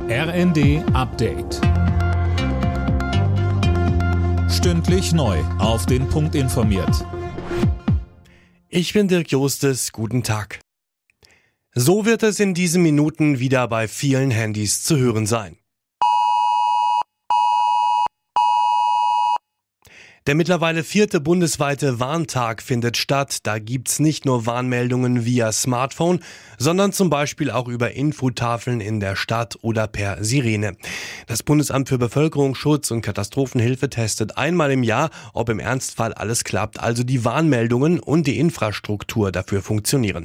RND Update. Stündlich neu auf den Punkt informiert. Ich bin Dirk Jostes, guten Tag. So wird es in diesen Minuten wieder bei vielen Handys zu hören sein. Der mittlerweile 4. bundesweite Warntag findet statt. Da gibt's nicht nur Warnmeldungen via Smartphone, sondern zum Beispiel auch über Infotafeln in der Stadt oder per Sirene. Das Bundesamt für Bevölkerungsschutz und Katastrophenhilfe testet einmal im Jahr, ob im Ernstfall alles klappt, also die Warnmeldungen und die Infrastruktur dafür funktionieren.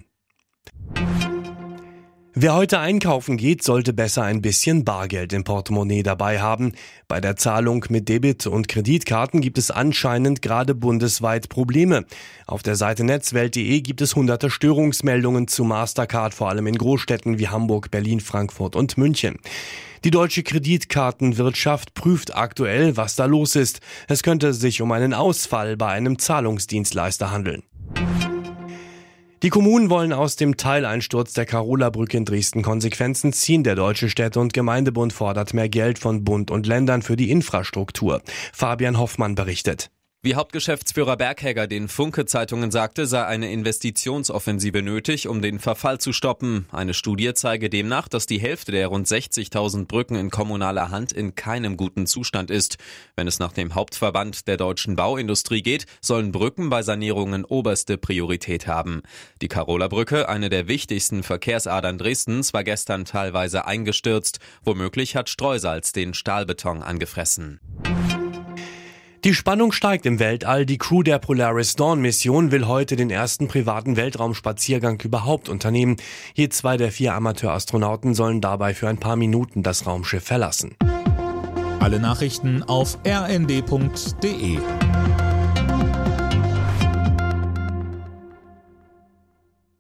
Wer heute einkaufen geht, sollte besser ein bisschen Bargeld im Portemonnaie dabei haben. Bei der Zahlung mit Debit- und Kreditkarten gibt es anscheinend gerade bundesweit Probleme. Auf der Seite netzwelt.de gibt es hunderte Störungsmeldungen zu Mastercard, vor allem in Großstädten wie Hamburg, Berlin, Frankfurt und München. Die deutsche Kreditkartenwirtschaft prüft aktuell, was da los ist. Es könnte sich um einen Ausfall bei einem Zahlungsdienstleister handeln. Die Kommunen wollen aus dem Teileinsturz der Carola-Brücke in Dresden Konsequenzen ziehen. Der Deutsche Städte- und Gemeindebund fordert mehr Geld von Bund und Ländern für die Infrastruktur. Fabian Hoffmann berichtet. Wie Hauptgeschäftsführer Berghegger den Funke-Zeitungen sagte, sei eine Investitionsoffensive nötig, um den Verfall zu stoppen. Eine Studie zeige demnach, dass die Hälfte der rund 60.000 Brücken in kommunaler Hand in keinem guten Zustand ist. Wenn es nach dem Hauptverband der deutschen Bauindustrie geht, sollen Brücken bei Sanierungen oberste Priorität haben. Die Carola-Brücke, eine der wichtigsten Verkehrsadern Dresdens, war gestern teilweise eingestürzt. Womöglich hat Streusalz den Stahlbeton angefressen. Die Spannung steigt im Weltall. Die Crew der Polaris Dawn-Mission will heute den ersten privaten Weltraumspaziergang überhaupt unternehmen. Je 2 der 4 Amateurastronauten sollen dabei für ein paar Minuten das Raumschiff verlassen. Alle Nachrichten auf rnd.de.